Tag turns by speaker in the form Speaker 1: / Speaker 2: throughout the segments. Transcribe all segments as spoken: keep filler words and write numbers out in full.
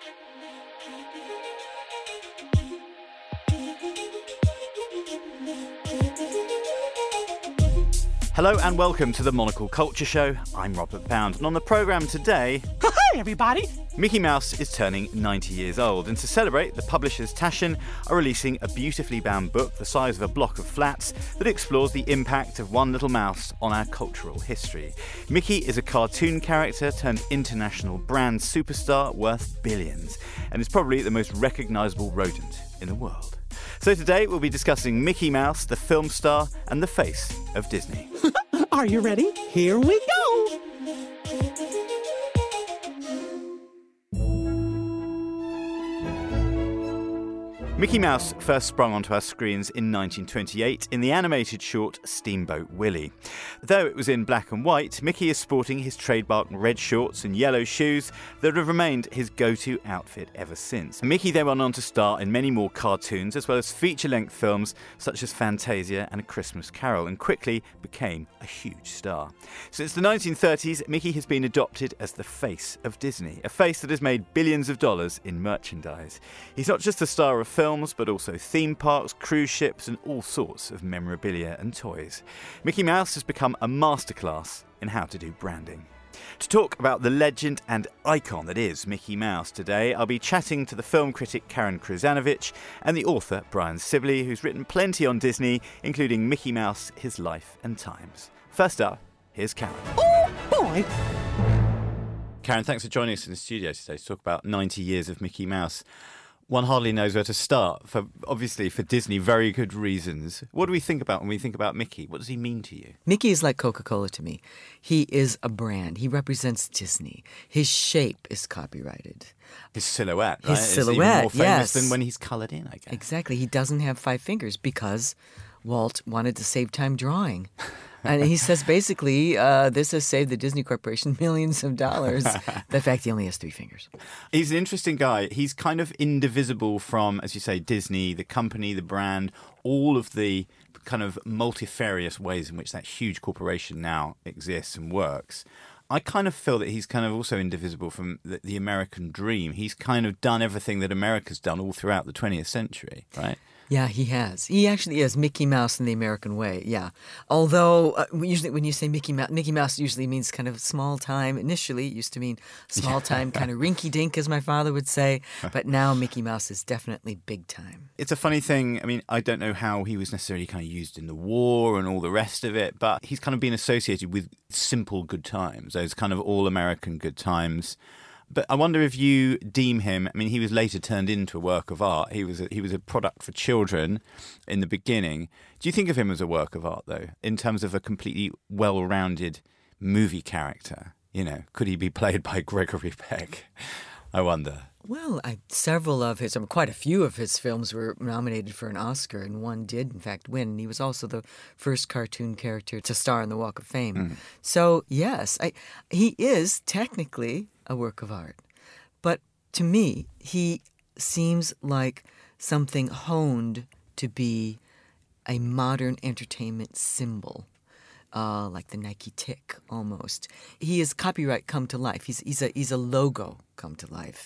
Speaker 1: Hello and welcome to the Monocle Culture Show. I'm Robert Bound, and on the programme today...
Speaker 2: Hi, everybody!
Speaker 1: Mickey Mouse is turning ninety years old, and to celebrate, the publishers Taschen are releasing a beautifully bound book the size of a block of flats that explores the impact of one little mouse on our cultural history. Mickey is a cartoon character turned international brand superstar worth billions, and is probably the most recognisable rodent in the world. So today we'll be discussing Mickey Mouse, the film star, and the face of Disney.
Speaker 2: Are you ready? Here we go!
Speaker 1: Mickey Mouse first sprung onto our screens in nineteen twenty-eight in the animated short Steamboat Willie. Though it was in black and white, Mickey is sporting his trademark red shorts and yellow shoes that have remained his go-to outfit ever since. Mickey then went on to star in many more cartoons as well as feature-length films such as Fantasia and A Christmas Carol, and quickly became a huge star. Since the nineteen thirties, Mickey has been adopted as the face of Disney, a face that has made billions of dollars in merchandise. He's not just a star of films, but also theme parks, cruise ships, and all sorts of memorabilia and toys. Mickey Mouse has become a masterclass in how to do branding. To talk about the legend and icon that is Mickey Mouse today, I'll be chatting to the film critic Karen Kruzanovic and the author Brian Sibley, who's written plenty on Disney, including Mickey Mouse, His Life and Times. First up, here's Karen.
Speaker 2: Oh, boy!
Speaker 1: Karen, thanks for joining us in the studio today to talk about ninety years of Mickey Mouse. One hardly knows where to start, for obviously for Disney, very good reasons. What do we think about when we think about Mickey? What does he mean to you?
Speaker 3: Mickey is like Coca-Cola to me. He is a brand. He represents Disney. His shape is copyrighted.
Speaker 1: His silhouette, right?
Speaker 3: His
Speaker 1: is
Speaker 3: silhouette,
Speaker 1: even more famous
Speaker 3: yes.
Speaker 1: than when he's coloured in, I guess.
Speaker 3: Exactly. He doesn't have five fingers because Walt wanted to save time drawing. And he says basically, uh, this has saved the Disney Corporation millions of dollars. The fact he only has three fingers.
Speaker 1: He's an interesting guy. He's kind of indivisible from, as you say, Disney, the company, the brand, all of the kind of multifarious ways in which that huge corporation now exists and works. I kind of feel that he's kind of also indivisible from the, the American dream. He's kind of done everything that America's done all throughout the twentieth century, right?
Speaker 3: Yeah, he has. He actually is Mickey Mouse in the American way, yeah. Although, uh, usually when you say Mickey Mouse, Mickey Mouse usually means kind of small time. Initially, it used to mean small time, kind of rinky-dink, as my father would say. But now Mickey Mouse is definitely big time.
Speaker 1: It's a funny thing. I mean, I don't know how he was necessarily kind of used in the war and all the rest of it, but he's kind of been associated with simple good times, those kind of all-American good times. But I wonder if you deem him, I mean, he was later turned into a work of art. He was a, he was a product for children in the beginning. Do you think of him as a work of art, though, in terms of a completely well-rounded movie character? You know, could he be played by Gregory Peck? I wonder.
Speaker 3: Well, I, several of his, I mean, quite a few of his films were nominated for an Oscar, and one did, in fact, win. And he was also the first cartoon character to star on the Walk of Fame. Mm. So, yes, I, he is technically a work of art. But to me, he seems like something honed to be a modern entertainment symbol. Uh, like the Nike tick, almost. He is copyright come to life. He's he's a he's a logo come to life,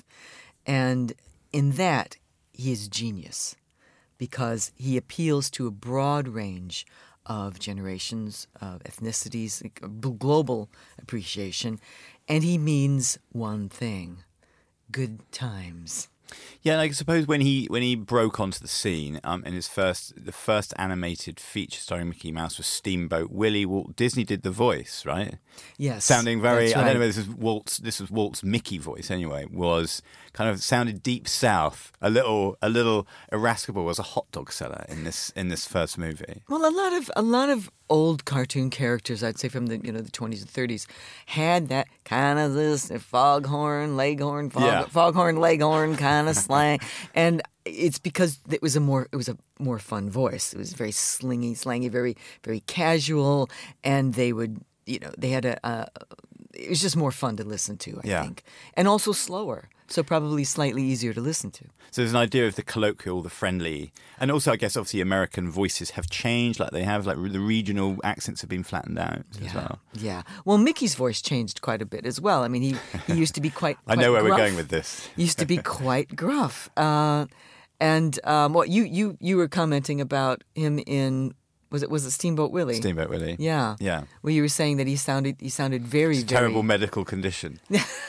Speaker 3: and in that he is genius, because he appeals to a broad range of generations, of ethnicities, global appreciation, and he means one thing: good times.
Speaker 1: Yeah, and I suppose when he when he broke onto the scene, um, in his first the first animated feature starring Mickey Mouse was Steamboat Willie. Walt Disney did the voice, right?
Speaker 3: Yes,
Speaker 1: sounding very.
Speaker 3: That's right.
Speaker 1: I don't know if this is Walt's. This was Walt's Mickey voice anyway. Was kind of sounded deep south, a little a little irascible as a hot dog seller in this in this first movie.
Speaker 3: Well, a lot of a lot of old cartoon characters, I'd say from the you know the twenties and thirties, had that kind of this foghorn, leghorn, fog,
Speaker 1: yeah.
Speaker 3: foghorn, leghorn kind of slang, and it's because it was a more it was a more fun voice. It was very slingy, slangy, very very casual, and they would you know they had a. a it was just more fun to listen to, I
Speaker 1: yeah.
Speaker 3: think, and also slower. so probably slightly easier to listen to.
Speaker 1: So there's an idea of the colloquial, the friendly, and also I guess obviously American voices have changed, like they have, like the regional accents have been flattened out
Speaker 3: Yeah,
Speaker 1: as well.
Speaker 3: yeah. Well, Mickey's voice changed quite a bit as well. I mean, he, he used to be quite,
Speaker 1: I
Speaker 3: quite
Speaker 1: know where
Speaker 3: gruff.
Speaker 1: we're going with this.
Speaker 3: Used to be quite gruff. Uh, and um, what you, you you were commenting about him in was it was it Steamboat Willie?
Speaker 1: Steamboat Willie.
Speaker 3: Yeah,
Speaker 1: Yeah.
Speaker 3: Well, you were saying that he sounded he sounded very
Speaker 1: It's a
Speaker 3: very
Speaker 1: terrible medical condition.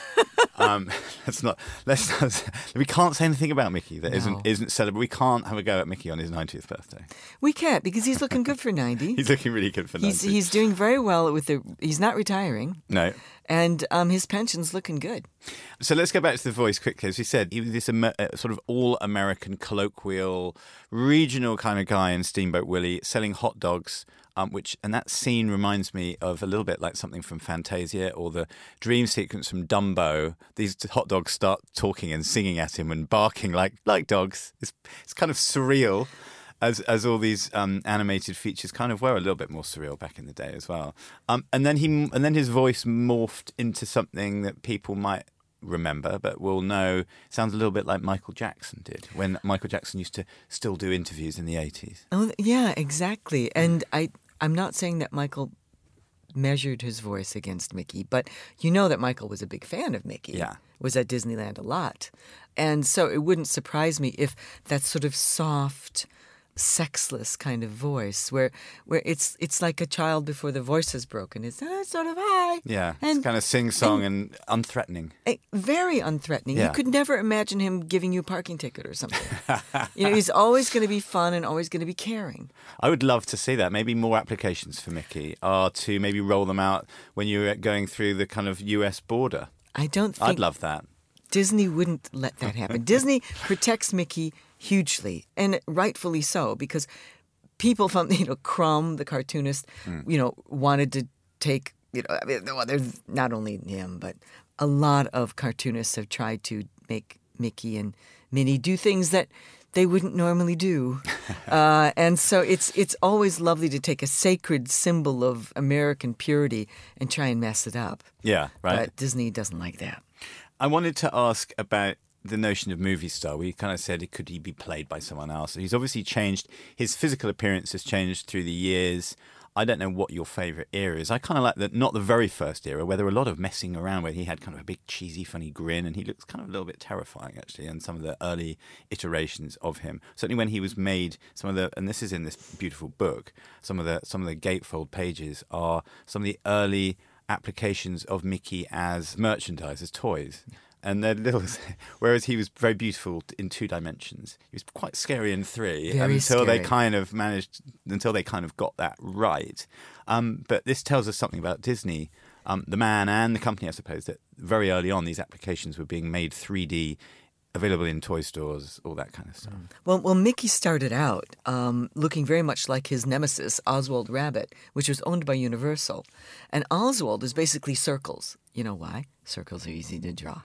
Speaker 1: um, let's not. Let's not. We can't say anything about Mickey that
Speaker 3: No.
Speaker 1: isn't isn't celebrated. We can't have a go at Mickey on his ninetieth birthday.
Speaker 3: We can't because he's looking good for ninety.
Speaker 1: He's looking really good for
Speaker 3: He's
Speaker 1: ninety.
Speaker 3: he's doing very well with the. He's not retiring,
Speaker 1: No.
Speaker 3: and um, his pension's looking good.
Speaker 1: So let's go back to the voice quickly. As we said, he was this Amer- uh, sort of all-American, colloquial, regional kind of guy in Steamboat Willie, selling hot dogs. Um, which and that scene reminds me of a little bit like something from Fantasia or the dream sequence from Dumbo. These hot dogs start talking and singing at him and barking like like dogs. It's it's kind of surreal, as as all these um, animated features kind of were a little bit more surreal back in the day as well. Um, and then he and then his voice morphed into something that people might remember, but will know sounds a little bit like Michael Jackson did when Michael Jackson used to still do interviews in the eighties.
Speaker 3: Oh, yeah, exactly. And I, I'm not saying that Michael measured his voice against Mickey, but you know that Michael was a big fan of Mickey.
Speaker 1: Yeah.
Speaker 3: Was at Disneyland a lot. And so it wouldn't surprise me if that sort of soft, sexless kind of voice where where it's it's like a child before the voice is broken. It's uh, sort of high.
Speaker 1: Yeah,
Speaker 3: And
Speaker 1: it's kind of sing-song and, and unthreatening.
Speaker 3: Eh, very unthreatening.
Speaker 1: Yeah.
Speaker 3: You could never imagine him giving you a parking ticket or something. You know, he's always going to be fun and always going to be caring.
Speaker 1: I would love to see that. Maybe more applications for Mickey are to maybe roll them out when you're going through the kind of U S border.
Speaker 3: I don't think
Speaker 1: I'd love that.
Speaker 3: Disney wouldn't let that happen. Disney protects Mickey hugely, and rightfully so, because people from, you know, Crumb, the cartoonist, you know, wanted to take, you know, I mean, well, there's not only him, but a lot of cartoonists have tried to make Mickey and Minnie do things that they wouldn't normally do. uh, and so it's it's always lovely to take a sacred symbol of American purity and try and mess it up.
Speaker 1: Yeah, right.
Speaker 3: But Disney doesn't like that.
Speaker 1: I wanted to ask about the notion of movie star. We kind of said, could he be played by someone else? He's obviously changed. His physical appearance has changed through the years. I don't know what your favourite era is. I kind of like the, not the very first era, where there were a lot of messing around, where he had kind of a big, cheesy, funny grin, and he looks kind of a little bit terrifying, actually, in some of the early iterations of him. Certainly when he was made, some of the, and this is in this beautiful book, some of the some of the gatefold pages are some of the early applications of Mickey as merchandise, as toys. And they're little, whereas he was very beautiful in two dimensions, he was quite scary in three.
Speaker 3: Very
Speaker 1: until they
Speaker 3: scary.
Speaker 1: kind of managed, until they kind of got that right. Um, but this tells us something about Disney, um, the man and the company, I suppose, that very early on these applications were being made three D, available in toy stores, all that kind of stuff.
Speaker 3: Well, well, Mickey started out um, looking very much like his nemesis, Oswald Rabbit, which was owned by Universal. And Oswald is basically circles. You know why? Circles are easy to draw.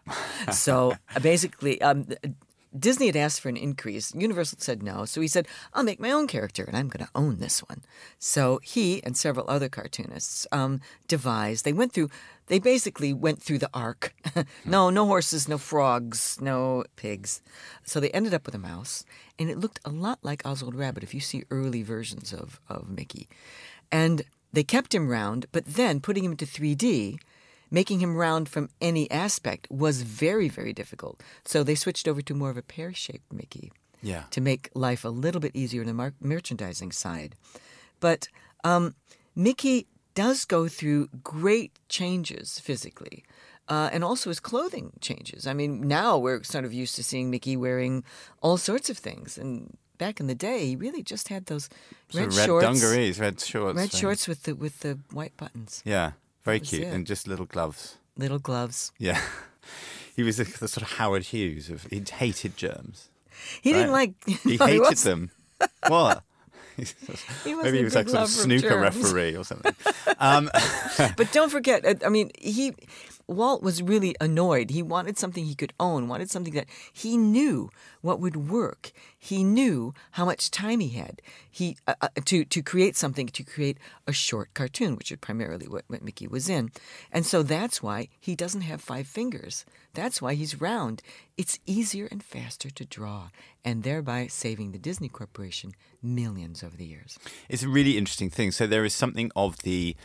Speaker 3: So uh, basically, um, Disney had asked for an increase. Universal said no. So he said, I'll make my own character, and I'm going to own this one. So he and several other cartoonists um, devised, they went through, they basically went through the arc. no, no horses, no frogs, no pigs. So they ended up with a mouse, and it looked a lot like Oswald Rabbit if you see early versions of, of Mickey. And they kept him round, but then putting him into three D, making him round from any aspect was very, very difficult. So they switched over to more of a pear-shaped Mickey
Speaker 1: Yeah.
Speaker 3: to make life a little bit easier on the mar- merchandising side. But um, Mickey does go through great changes physically. Uh, and also his clothing changes. I mean, now we're sort of used to seeing Mickey wearing all sorts of things. And back in the day, he really just had those
Speaker 1: Sort
Speaker 3: red
Speaker 1: of red
Speaker 3: shorts.
Speaker 1: dungarees, red shorts.
Speaker 3: Red
Speaker 1: and-
Speaker 3: shorts with the with the white buttons.
Speaker 1: Yeah, very
Speaker 3: was
Speaker 1: cute.
Speaker 3: it.
Speaker 1: And just little gloves.
Speaker 3: Little gloves.
Speaker 1: Yeah. He was the, the sort of Howard Hughes of, he hated germs.
Speaker 3: He didn't
Speaker 1: Right.
Speaker 3: like...
Speaker 1: He
Speaker 3: no,
Speaker 1: hated
Speaker 3: wasn't.
Speaker 1: them. What? He's-
Speaker 3: He wasn't
Speaker 1: Maybe
Speaker 3: a
Speaker 1: he was like
Speaker 3: big
Speaker 1: some
Speaker 3: lover of
Speaker 1: snooker
Speaker 3: germs.
Speaker 1: referee or something. Um,
Speaker 3: But don't forget, uh, I mean, he Walt was really annoyed. He wanted something he could own, wanted something that he knew what would work. He knew how much time he had he uh, uh, to, to create something, to create a short cartoon, which is primarily what, what Mickey was in. And so that's why he doesn't have five fingers. That's why he's round. It's easier and faster to draw, and thereby saving the Disney Corporation millions over the years.
Speaker 1: It's a really interesting thing. So there is something of the...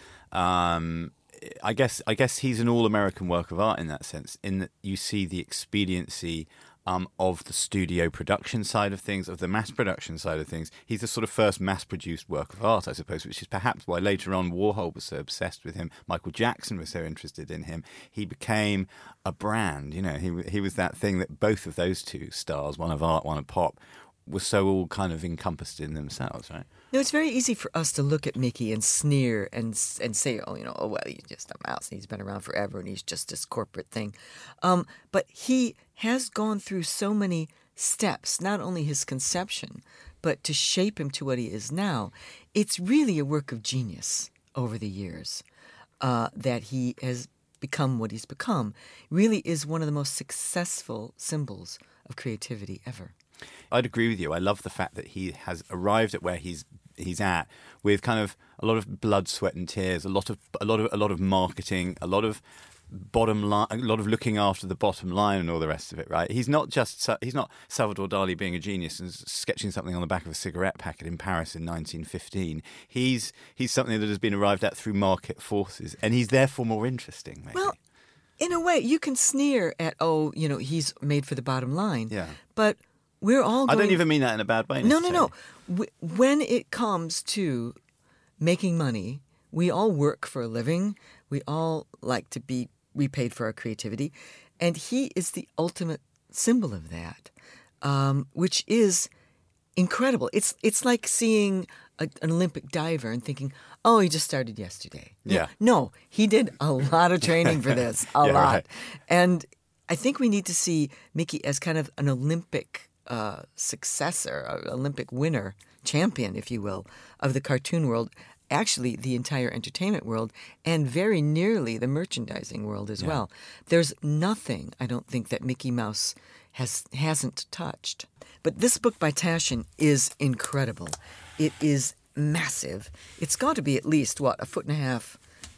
Speaker 1: Um, I guess I guess he's an all-American work of art in that sense, in that you see the expediency um, of the studio production side of things, of the mass production side of things. He's the sort of first mass-produced work of art, I suppose, which is perhaps why later on Warhol was so obsessed with him. Michael Jackson was so interested in him. He became a brand. You know, he he was that thing that both of those two stars, one of art, one of pop, were so all kind of encompassed in themselves, right?
Speaker 3: No, it's very easy for us to look at Mickey and sneer and and say, oh, you know, oh, well, he's just a mouse and he's been around forever and he's just this corporate thing. Um, but he has gone through so many steps, not only his conception, but to shape him to what he is now. It's really a work of genius over the years uh, that he has become what he's become. Really is one of the most successful symbols of creativity ever.
Speaker 1: I'd agree with you. I love the fact that he has arrived at where he's he's at with kind of a lot of blood, sweat, and tears, a lot of a lot of a lot of marketing, a lot of bottom line, a lot of looking after the bottom line, and all the rest of it. Right? He's not just he's not Salvador Dali being a genius and sketching something on the back of a cigarette packet in Paris in nineteen fifteen. He's he's something that has been arrived at through market forces, and he's therefore more interesting. Maybe.
Speaker 3: Well, in a way, you can sneer at, oh, you know, he's made for the bottom line.
Speaker 1: Yeah.
Speaker 3: But we're all going...
Speaker 1: I don't even mean that in a bad way.
Speaker 3: No, no, no. When it comes to making money, we all work for a living. We all like to be repaid for our creativity. And he is the ultimate symbol of that, um, which is incredible. It's it's like seeing a, an Olympic diver and thinking, oh, he just started yesterday.
Speaker 1: Yeah.
Speaker 3: No, he did a lot of training for this, a
Speaker 1: Yeah,
Speaker 3: lot.
Speaker 1: right.
Speaker 3: And I think we need to see Mickey as kind of an Olympic Uh, successor, uh, Olympic winner, champion, if you will, of the cartoon world, actually the entire entertainment world, and very nearly the merchandising world as
Speaker 1: Yeah.
Speaker 3: well. There's nothing, I don't think, that Mickey Mouse has, hasn't touched. But this book by Taschen is incredible. It is massive. It's got to be at least, what, a foot and a half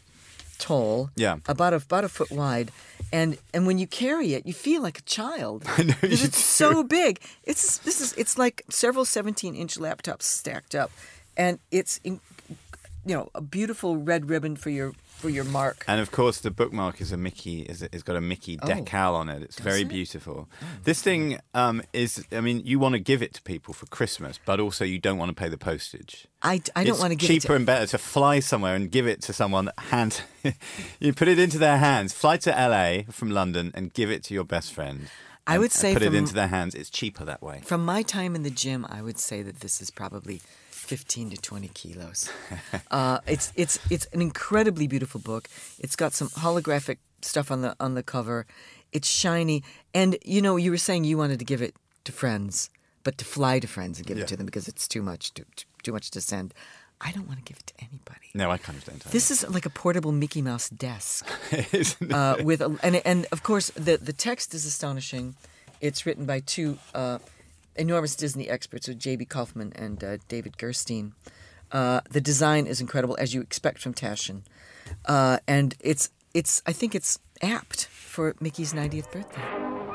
Speaker 3: tall,
Speaker 1: Yeah.
Speaker 3: about a, about a foot wide. And and when you carry it, you feel like a child.
Speaker 1: I know
Speaker 3: because
Speaker 1: you
Speaker 3: it's
Speaker 1: do.
Speaker 3: so big. It's this is it's like several seventeen-inch laptops stacked up, and it's in, you know a beautiful red ribbon for your for your mark.
Speaker 1: And of course, the bookmark is a Mickey. Is it's got a Mickey
Speaker 3: Oh.
Speaker 1: decal on it. It's
Speaker 3: Does
Speaker 1: very
Speaker 3: it?
Speaker 1: beautiful.
Speaker 3: Oh.
Speaker 1: This thing um, is. I mean, you want to give it to people for Christmas, but also you don't want to pay the postage.
Speaker 3: I, I don't
Speaker 1: It's
Speaker 3: want to give
Speaker 1: cheaper
Speaker 3: it to,
Speaker 1: and better to fly somewhere and give it to someone. Hand, you put it into their hands. Fly to L A from London and give it to your best friend.
Speaker 3: I
Speaker 1: and-
Speaker 3: would
Speaker 1: and
Speaker 3: say
Speaker 1: put
Speaker 3: from-
Speaker 1: it into their hands. It's cheaper that way.
Speaker 3: From my time in the gym, I would say that this is probably fifteen to twenty kilos. uh, it's it's it's an incredibly beautiful book. It's got some holographic stuff on the on the cover. It's shiny, and you know, you were saying you wanted to give it to friends, but to fly to friends and give
Speaker 1: Yeah.
Speaker 3: it to them because it's too much too, too much to send. I don't want to give it to anybody.
Speaker 1: No, I kind of don't.
Speaker 3: This is like a portable Mickey Mouse desk.
Speaker 1: Isn't it?
Speaker 3: uh, with a, and and of course the the text is astonishing. It's written by two uh, enormous Disney experts, so J B. Kaufman and uh, David Gerstein. Uh, the design is incredible, as you expect from Taschen, uh, and it's it's I think it's apt for Mickey's ninetieth birthday.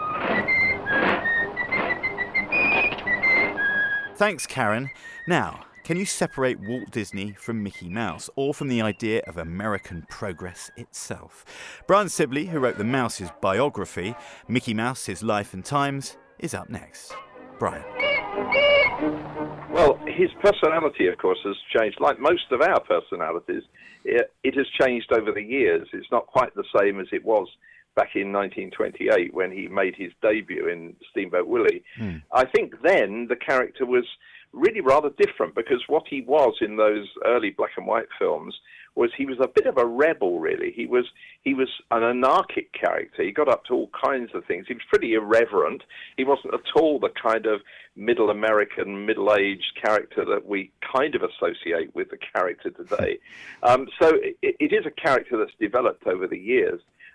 Speaker 1: Thanks, Karen. Now, can you separate Walt Disney from Mickey Mouse, or from the idea of American progress itself? Brian Sibley, who wrote the Mouse's biography, Mickey Mouse, His Life and Times, is up next. Brian.
Speaker 4: Well, his personality, of course, has changed. Like most of our personalities, it, it has changed over the years. It's not quite the same as it was back in nineteen twenty-eight when he made his debut in Steamboat Willie.
Speaker 1: Hmm.
Speaker 4: I think then the character was really rather different, because what he was in those early black and white films was he was a bit of a rebel, really. He was he was an anarchic character. He got up to all kinds of things. He was pretty irreverent. He wasn't at all the kind of middle American, middle-aged character that we kind of associate with the character today. Um, so it, it is a character that's developed over the years.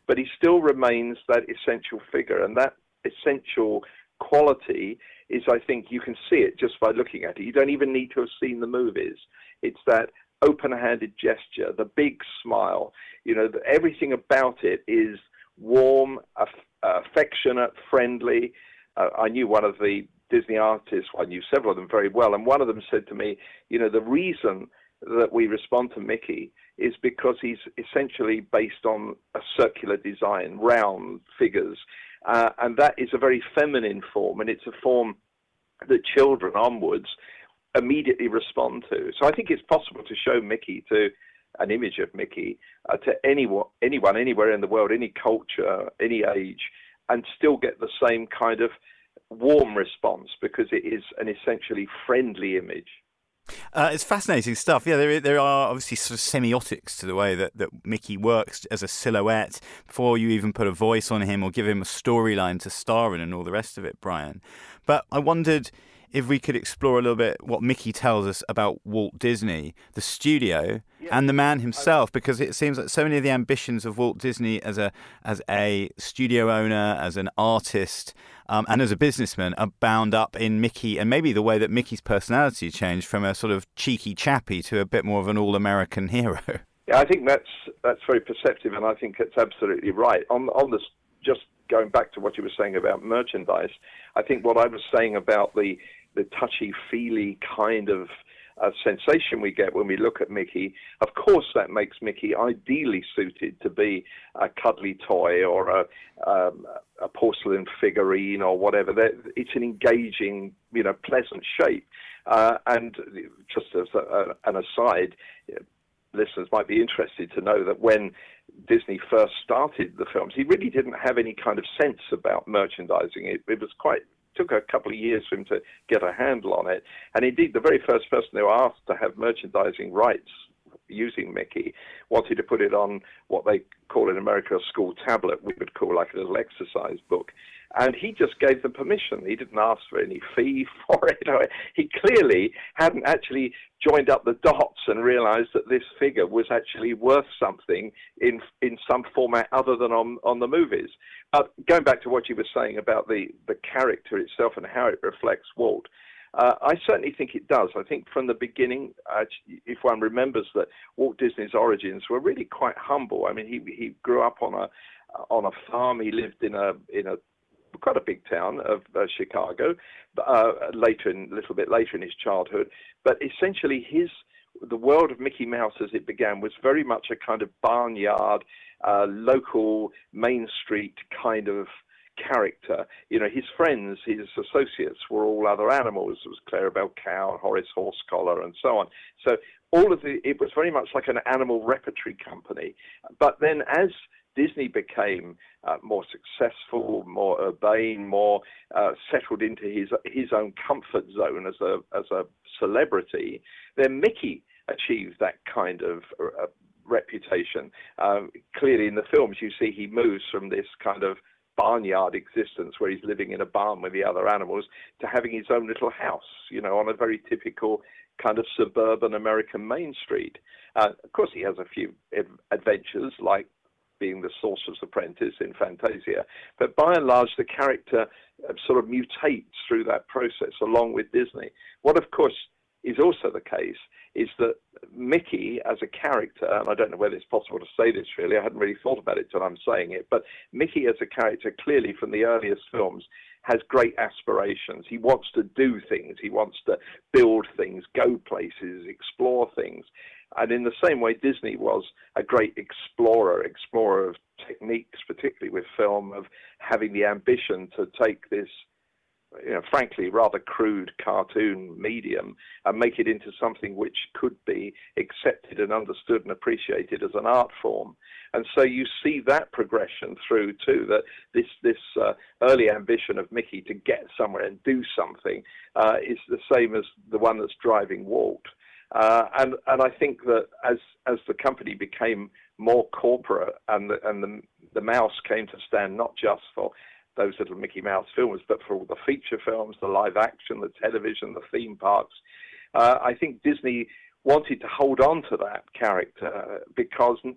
Speaker 4: but he still remains that essential figure. And that essential quality is, I think, you can see it just by looking at it. You don't even need to have seen the movies. It's that open-handed gesture, the big smile. You know, everything about it is warm, aff- affectionate, friendly. Uh, I knew one of the Disney artists, well, I knew several of them very well, and one of them said to me, you know, the reason that we respond to Mickey is because he's essentially based on a circular design, round figures, uh, and that is a very feminine form, and it's a form that children onwards immediately respond to. So I think it's possible to show Mickey to an image of Mickey uh, to anyone, anyone, anywhere in the world, any culture, any age, and still get the same kind of warm response because it is an essentially friendly image.
Speaker 1: Uh, it's fascinating stuff. Yeah, there there are obviously sort of semiotics to the way that, that Mickey works as a silhouette before you even put a voice on him or give him a storyline to star in and all the rest of it, Brian. But I wondered if we could explore a little bit what Mickey tells us about Walt Disney, the studio, yeah. and the man himself, because it seems like so many of the ambitions of Walt Disney as a as a studio owner, as an artist, um, and as a businessman are bound up in Mickey, and maybe the way that Mickey's personality changed from a sort of cheeky chappy to a bit more of an all-American hero.
Speaker 4: Yeah, I think that's that's very perceptive, and I think it's absolutely right. On on this, just going back to what you were saying about merchandise, I think what I was saying about the the touchy-feely kind of uh, sensation we get when we look at Mickey, of course that makes Mickey ideally suited to be a cuddly toy or a, um, a porcelain figurine or whatever. It's an engaging, you know, pleasant shape. Uh, and just as a, a, an aside, listeners might be interested to know that when Disney first started the films, he really didn't have any kind of sense about merchandising. It, it was quite... took a couple of years for him to get a handle on it. And indeed, the very first person they were asked to have merchandising rights using Mickey wanted to put it on what they call in America a school tablet, we would call like a little exercise book. And he just gave them permission. He didn't ask for any fee for it. He clearly hadn't actually joined up the dots and realized that this figure was actually worth something in in some format other than on, on the movies. But going back to what you were saying about the, the character itself and how it reflects Walt, uh, I certainly think it does. I think from the beginning, uh, if one remembers that Walt Disney's origins were really quite humble. I mean, he he grew up on a on a farm. He lived in a in a quite a big town of uh, Chicago, uh, later in, a little bit later in his childhood. But essentially, his the world of Mickey Mouse as it began was very much a kind of barnyard, uh, local Main Street kind of character. You know, his friends, his associates were all other animals. It was Clarabelle Cow, Horace Horsecollar, and so on. So all of the, it was very much like an animal repertory company. But then as Disney became uh, more successful, more urbane, more uh, settled into his his own comfort zone as a as a celebrity, then Mickey achieved that kind of uh, reputation. Um, clearly, in the films, you see he moves from this kind of barnyard existence where he's living in a barn with the other animals to having his own little house, you know, on a very typical kind of suburban American Main Street. Uh, of course, he has a few adventures like being the sorcerer's apprentice in Fantasia. But by and large, the character sort of mutates through that process along with Disney. What, of course, is also the case is that Mickey as a character, and I don't know whether it's possible to say this really, I hadn't really thought about it till I'm saying it, but Mickey as a character clearly from the earliest films has great aspirations. He wants to do things. He wants to build things, go places, explore things. And in the same way, Disney was a great explorer, explorer of techniques, particularly with film, of having the ambition to take this, you know, frankly, rather crude cartoon medium and make it into something which could be accepted and understood and appreciated as an art form. And so you see that progression through, too, that this, this uh, early ambition of Mickey to get somewhere and do something uh, is the same as the one that's driving Walt. Uh, and and I think that as as the company became more corporate and the, and the the mouse came to stand not just for those little Mickey Mouse films, but for all the feature films, the live action, the television, the theme parks, uh, I think Disney wanted to hold on to that character because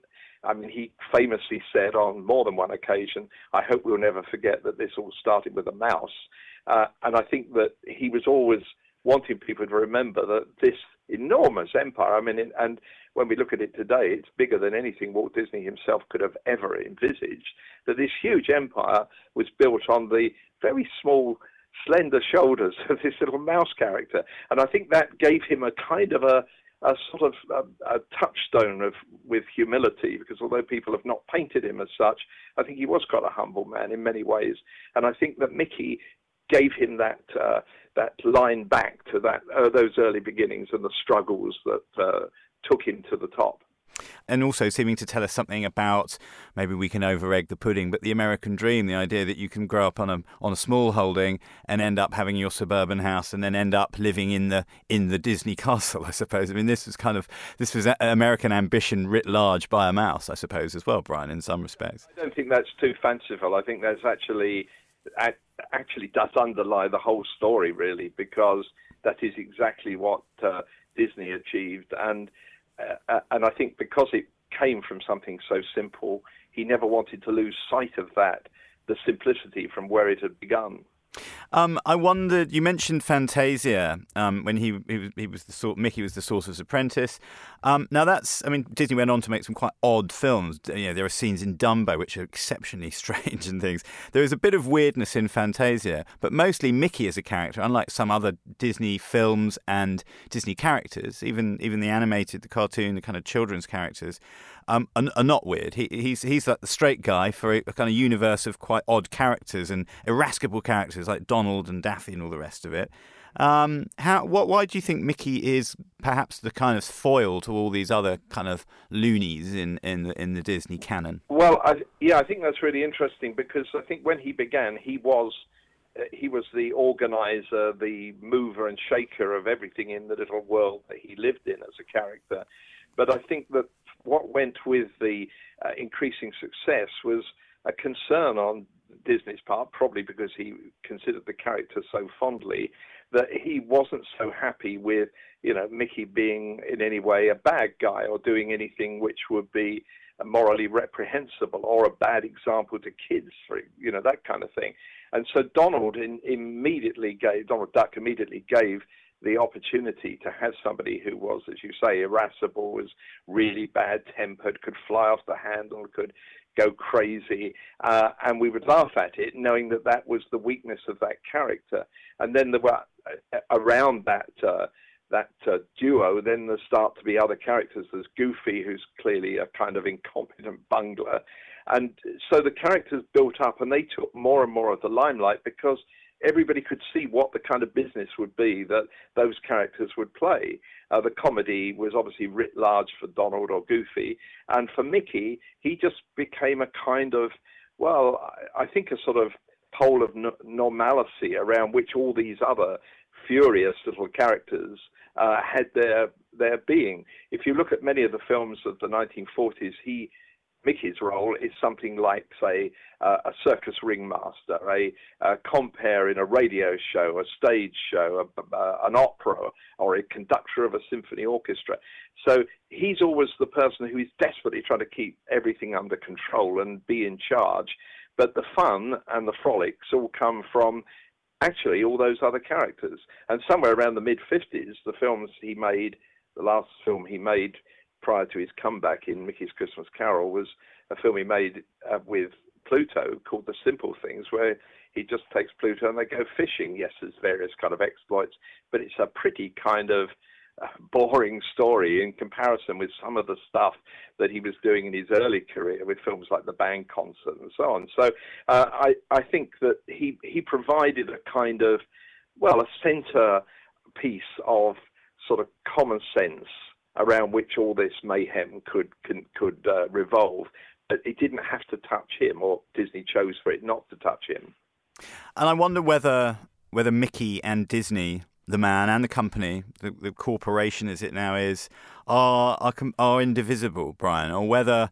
Speaker 4: I mean, he famously said on more than one occasion, "I hope we'll never forget that this all started with a mouse." Uh, and I think that he was always wanting people to remember that this enormous empire, I mean, and when we look at it today, it's bigger than anything Walt Disney himself could have ever envisaged, that this huge empire was built on the very small, slender shoulders of this little mouse character. And I think that gave him a kind of a, a sort of a, a touchstone of with humility, because although people have not painted him as such, I think he was quite a humble man in many ways. And I think that Mickey gave him that uh, that line back to that uh, those early beginnings and the struggles that uh, took him to the top.
Speaker 1: And also seeming to tell us something about, maybe we can over-egg the pudding, but the American dream, the idea that you can grow up on a on a small holding and end up having your suburban house and then end up living in the in the Disney castle, I suppose. I mean, this was kind of, this was American ambition writ large by a mouse, I suppose, as well, Brian, in some respects.
Speaker 4: I don't think that's too fanciful. I think that's actually, actually does underlie the whole story, really, because that is exactly what uh, Disney achieved. And Uh, and I think because it came from something so simple, he never wanted to lose sight of that, the simplicity from where it had begun.
Speaker 1: Um, I wondered, you mentioned Fantasia um, when he, he was he was the sort Mickey was the sorcerer's apprentice. Um, now that's, I mean, Disney went on to make some quite odd films. You know, there are scenes in Dumbo which are exceptionally strange and things. There is a bit of weirdness in Fantasia, but mostly Mickey as a character, unlike some other Disney films and Disney characters, even even the animated, the cartoon, the kind of children's characters, um, are, are not weird. He, he's he's like the straight guy for a, a kind of universe of quite odd characters and irascible characters like Donald and Daffy and all the rest of it. Um, how? What? Why do you think Mickey is perhaps the kind of foil to all these other kind of loonies in in the, in the Disney canon?
Speaker 4: Well, I, yeah, I think that's really interesting, because I think when he began, he was uh, he was the organizer, the mover and shaker of everything in the little world that he lived in as a character. But I think that what went with the uh, increasing success was a concern on Disney's part, probably because he considered the character so fondly, that he wasn't so happy with, you know, Mickey being in any way a bad guy or doing anything which would be morally reprehensible or a bad example to kids, for, you know, that kind of thing. And so Donald in, immediately gave, Donald Duck immediately gave the opportunity to have somebody who was, as you say, irascible, was really bad-tempered, could fly off the handle, could go crazy, uh, and we would laugh at it, knowing that that was the weakness of that character. And then there were uh, around that uh, that uh, duo, then there start to be other characters. There's Goofy, who's clearly a kind of incompetent bungler, and so the characters built up, and they took more and more of the limelight because everybody could see what the kind of business would be that those characters would play. Uh, the comedy was obviously writ large for Donald or Goofy, and for Mickey, he just became a kind of, well, I think a sort of pole of no- normalcy around which all these other furious little characters uh, had their their being. If you look at many of the films of the nineteen forties, he Mickey's role is something like, say, uh, a circus ringmaster, a, a compere in a radio show, a stage show, a, a, an opera, or a conductor of a symphony orchestra. So he's always the person who is desperately trying to keep everything under control and be in charge. But the fun and the frolics all come from actually all those other characters. And somewhere around the mid-fifties, the films he made, the last film he made prior to his comeback in Mickey's Christmas Carol was a film he made uh, with Pluto called The Simple Things, where he just takes Pluto and they go fishing. Yes, there's various kind of exploits, but it's a pretty kind of uh, boring story in comparison with some of the stuff that he was doing in his early career with films like The Band Concert and so on. So uh, I, I think that he, he provided a kind of, well, a center piece of sort of common sense around which all this mayhem could could, could uh, revolve. But it didn't have to touch him, or Disney chose for it not to touch him.
Speaker 1: And I wonder whether whether Mickey and Disney, the man and the company, the, the corporation as it now is, are, are are indivisible, Brian, or whether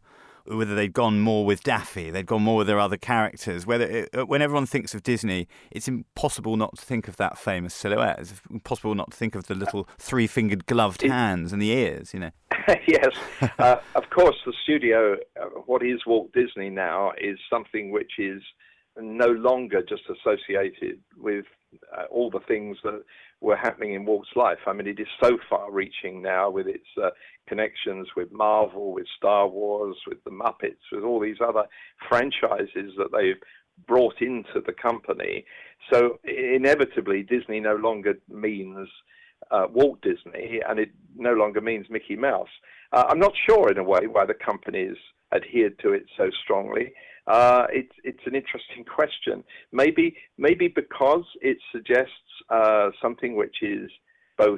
Speaker 1: whether they'd gone more with Daffy, they'd gone more with their other characters. Whether it, when everyone thinks of Disney, it's impossible not to think of that famous silhouette. It's impossible not to think of the little three-fingered gloved hands and the ears, you know.
Speaker 4: Yes, uh, of course, the studio, uh, what is Walt Disney now, is something which is no longer just associated with uh, all the things that were happening in Walt's life. I mean, it is so far-reaching now with its uh, connections with Marvel, with Star Wars, with the Muppets, with all these other franchises that they've brought into the company. So inevitably, Disney no longer means uh, Walt Disney, and it no longer means Mickey Mouse. Uh, I'm not sure, in a way, why the company's adhered to it so strongly. Uh, it's it's an interesting question. Maybe maybe because it suggests uh, something which is both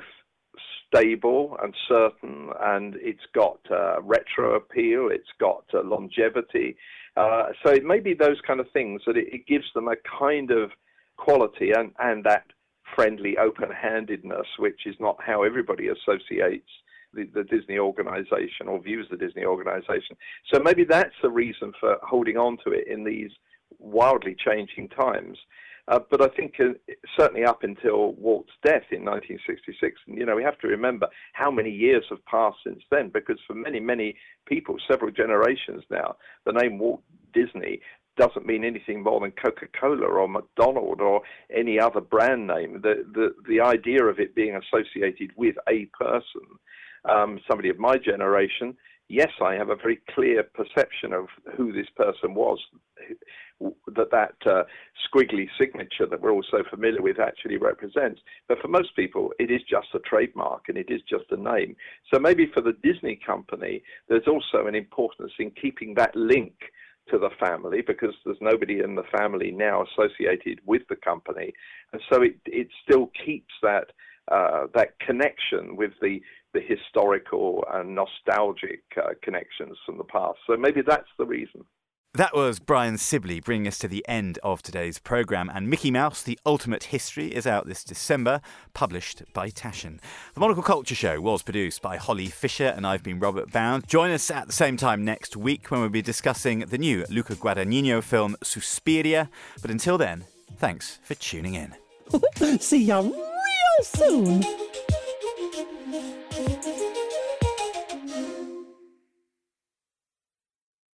Speaker 4: stable and certain, and it's got uh, retro appeal, it's got uh, longevity. Uh, so it may be those kind of things that it, it gives them a kind of quality and, and that friendly open-handedness, which is not how everybody associates The, the Disney organization or views the Disney organization. So maybe that's the reason for holding on to it in these wildly changing times. Uh, but I think uh, certainly up until Walt's death in nineteen sixty-six, you know, we have to remember how many years have passed since then, because for many, many people, several generations now, the name Walt Disney doesn't mean anything more than Coca-Cola or McDonald's or any other brand name. The, the, the idea of it being associated with a person, Um, somebody of my generation, yes, I have a very clear perception of who this person was, that that uh, squiggly signature that we're all so familiar with actually represents. But for most people, it is just a trademark and it is just a name. So maybe for the Disney company, there's also an importance in keeping that link to the family, because there's nobody in the family now associated with the company. And so it, it still keeps that uh, that connection with the the historical and nostalgic uh, connections from the past. So maybe that's the reason.
Speaker 1: That was Brian Sibley bringing us to the end of today's programme. And Mickey Mouse, The Ultimate History, is out this December, published by Taschen. The Monocle Culture Show was produced by Holly Fisher, and I've been Robert Bound. Join us at the same time next week when we'll be discussing the new Luca Guadagnino film Suspiria. But until then, thanks for tuning in.
Speaker 2: See ya real soon.
Speaker 5: Thank you.